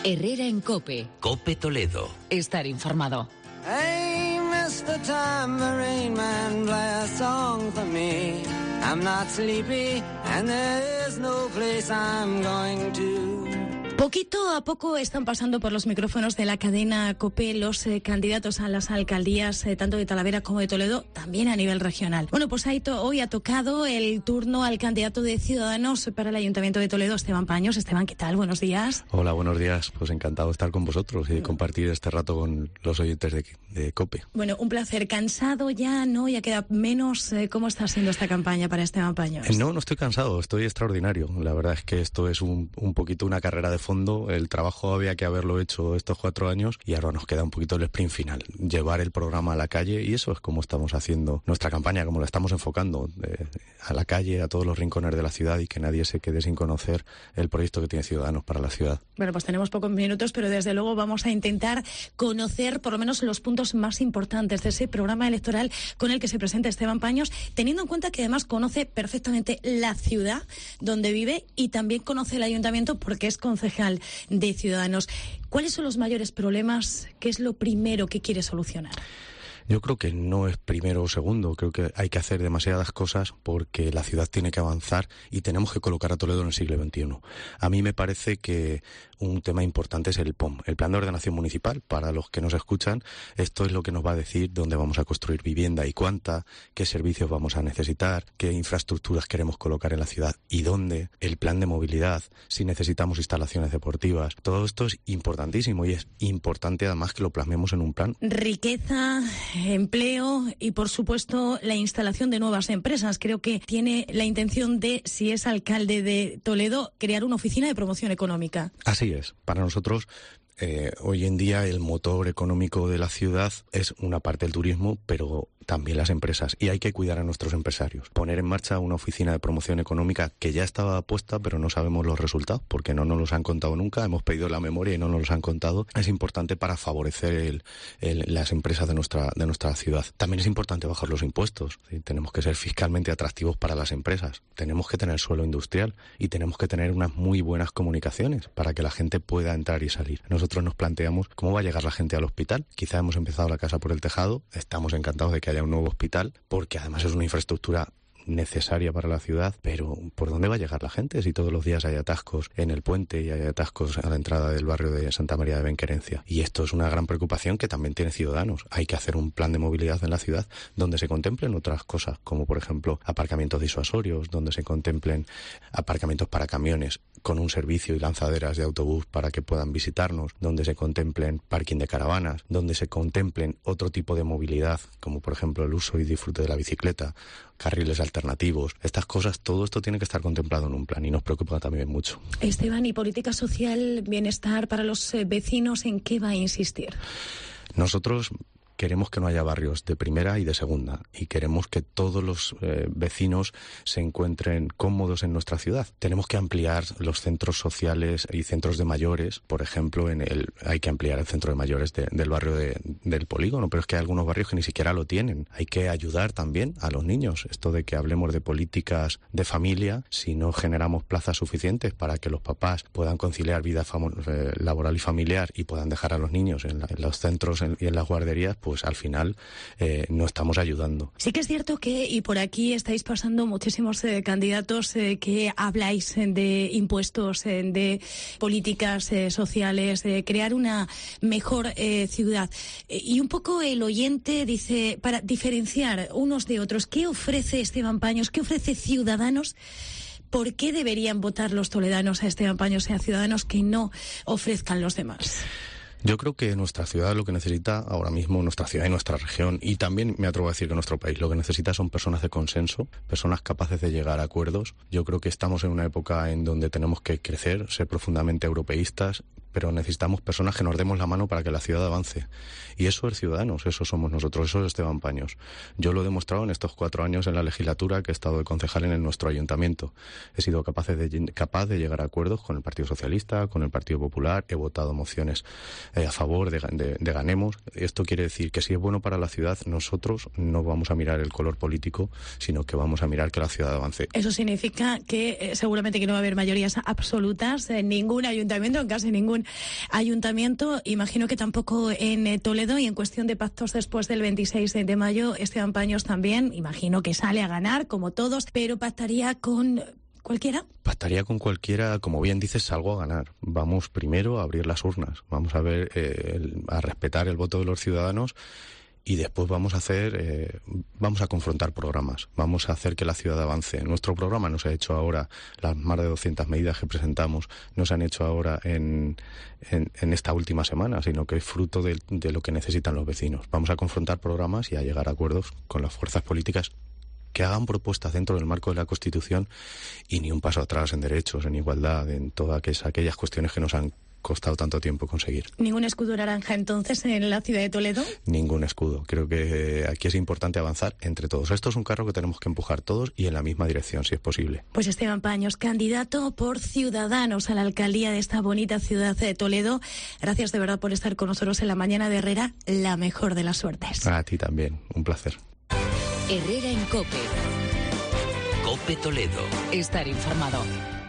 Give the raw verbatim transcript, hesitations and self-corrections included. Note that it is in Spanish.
Herrera en COPE. COPE Toledo. Estar informado. Hey, mister Tambourine Man, play a song for me. I'm not sleepy and there is no place I'm going to. Poquito a poco están pasando por los micrófonos de la cadena COPE los eh, candidatos a las alcaldías, eh, tanto de Talavera como de Toledo, también a nivel regional. Bueno, pues ahí to- hoy ha tocado el turno al candidato de Ciudadanos para el Ayuntamiento de Toledo, Esteban Paños. Esteban, ¿qué tal? Buenos días. Hola, buenos días. Pues encantado de estar con vosotros y de compartir este rato con los oyentes de, de COPE. Bueno, un placer. ¿Cansado ya? ¿No? ¿Ya queda menos? Eh, ¿Cómo está siendo esta campaña para Esteban Paños? Eh, no, no estoy cansado, estoy extraordinario. La verdad es que esto es un, un poquito una carrera de fondo. El trabajo había que haberlo hecho estos cuatro años y ahora nos queda un poquito el sprint final, llevar el programa a la calle, y eso es como estamos haciendo nuestra campaña, como la estamos enfocando eh, a la calle, a todos los rincones de la ciudad, y que nadie se quede sin conocer el proyecto que tiene Ciudadanos para la ciudad. Bueno, pues tenemos pocos minutos, pero desde luego vamos a intentar conocer por lo menos los puntos más importantes de ese programa electoral con el que se presenta Esteban Paños, teniendo en cuenta que además conoce perfectamente la ciudad donde vive y también conoce el ayuntamiento porque es concejal de Ciudadanos. ¿Cuáles son los mayores problemas? ¿Qué es lo primero que quiere solucionar? Yo creo que no es primero o segundo, creo que hay que hacer demasiadas cosas porque la ciudad tiene que avanzar y tenemos que colocar a Toledo en el siglo veintiuno. A mí me parece que un tema importante es el P O M, el Plan de Ordenación Municipal. Para los que nos escuchan, esto es lo que nos va a decir dónde vamos a construir vivienda y cuánta, qué servicios vamos a necesitar, qué infraestructuras queremos colocar en la ciudad y dónde, el plan de movilidad, si necesitamos instalaciones deportivas. Todo esto es importantísimo y es importante además que lo plasmemos en un plan. Riqueza, empleo y, por supuesto, la instalación de nuevas empresas. Creo que tiene la intención de, si es alcalde de Toledo, crear una oficina de promoción económica. Así es. Para nosotros, eh, hoy en día, el motor económico de la ciudad es una parte del turismo, pero también las empresas, y hay que cuidar a nuestros empresarios. Poner en marcha una oficina de promoción económica que ya estaba puesta, pero no sabemos los resultados porque no nos los han contado nunca. Hemos pedido la memoria y no nos los han contado. Es importante para favorecer el, el, las empresas de nuestra de nuestra ciudad. También es importante bajar los impuestos. ¿Sí? Tenemos que ser fiscalmente atractivos para las empresas. Tenemos que tener suelo industrial y tenemos que tener unas muy buenas comunicaciones para que la gente pueda entrar y salir. Nosotros nos planteamos cómo va a llegar la gente al hospital. Quizá hemos empezado la casa por el tejado. Estamos encantados de que haya un nuevo hospital, porque además es una infraestructura necesaria para la ciudad, pero ¿por dónde va a llegar la gente si todos los días hay atascos en el puente y hay atascos a la entrada del barrio de Santa María de Benquerencia? Y esto es una gran preocupación que también tiene Ciudadanos. Hay que hacer un plan de movilidad en la ciudad donde se contemplen otras cosas, como por ejemplo aparcamientos disuasorios, donde se contemplen aparcamientos para camiones con un servicio y lanzaderas de autobús para que puedan visitarnos, donde se contemplen parking de caravanas, donde se contemplen otro tipo de movilidad, como por ejemplo el uso y disfrute de la bicicleta, carriles alternativos. Estas cosas, todo esto tiene que estar contemplado en un plan y nos preocupa también mucho. Esteban, ¿y política social, bienestar para los eh, vecinos, en qué va a insistir? Nosotros queremos que no haya barrios de primera y de segunda, y queremos que todos los eh, vecinos se encuentren cómodos en nuestra ciudad. Tenemos que ampliar los centros sociales y centros de mayores. Por ejemplo, en el hay que ampliar el centro de mayores de, del barrio de, del Polígono, pero es que hay algunos barrios que ni siquiera lo tienen. Hay que ayudar también a los niños. Esto de que hablemos de políticas de familia, si no generamos plazas suficientes para que los papás puedan conciliar vida famo- eh, laboral y familiar y puedan dejar a los niños en, la, en los centros en, y en las guarderías, pues pues al final eh, no estamos ayudando. Sí que es cierto que, y por aquí estáis pasando muchísimos eh, candidatos eh, que habláis eh, de impuestos, eh, de políticas eh, sociales, de crear una mejor eh, ciudad. Eh, y un poco el oyente dice, para diferenciar unos de otros, ¿qué ofrece Esteban Paños? ¿Qué ofrece Ciudadanos? ¿Por qué deberían votar los toledanos a Esteban Paños y a Ciudadanos que no ofrezcan los demás? Yo creo que nuestra ciudad lo que necesita ahora mismo, nuestra ciudad y nuestra región, y también me atrevo a decir que nuestro país, lo que necesita son personas de consenso, personas capaces de llegar a acuerdos. Yo creo que estamos en una época en donde tenemos que crecer, ser profundamente europeístas, pero necesitamos personas que nos demos la mano para que la ciudad avance. Y eso es Ciudadanos, eso somos nosotros, eso es Esteban Paños. Yo lo he demostrado en estos cuatro años en la legislatura que he estado de concejal en el nuestro ayuntamiento. He sido capaz de, capaz de llegar a acuerdos con el Partido Socialista, con el Partido Popular, he votado mociones eh, a favor de, de, de Ganemos. Esto quiere decir que si es bueno para la ciudad, nosotros no vamos a mirar el color político, sino que vamos a mirar que la ciudad avance. Eso significa que eh, seguramente que no va a haber mayorías absolutas en ningún ayuntamiento, en casi ningún ningún ayuntamiento, imagino que tampoco en eh, Toledo, y en cuestión de pactos después del veintiséis de mayo, Esteban Paños también, imagino que sale a ganar, como todos, pero pactaría con ¿cualquiera? Pactaría con cualquiera, como bien dices, salgo a ganar. Vamos primero a abrir las urnas, vamos a ver, eh, el, a respetar el voto de los ciudadanos y después vamos a hacer, eh, vamos a confrontar programas, vamos a hacer que la ciudad avance. Nuestro programa no se ha hecho ahora, las más de doscientas medidas que presentamos no se han hecho ahora en, en, en esta última semana, sino que es fruto de, de lo que necesitan los vecinos. Vamos a confrontar programas y a llegar a acuerdos con las fuerzas políticas que hagan propuestas dentro del marco de la Constitución y ni un paso atrás en derechos, en igualdad, en todas aquellas, aquellas cuestiones que nos han costado tanto tiempo conseguir. ¿Ningún escudo naranja entonces en la ciudad de Toledo? Ningún escudo. Creo que aquí es importante avanzar entre todos. Esto es un carro que tenemos que empujar todos y en la misma dirección, si es posible. Pues Esteban Paños, candidato por Ciudadanos a la alcaldía de esta bonita ciudad de Toledo. Gracias de verdad por estar con nosotros en la mañana de Herrera. La mejor de las suertes. A ti también. Un placer. Herrera en COPE. COPE Toledo. Estar informado.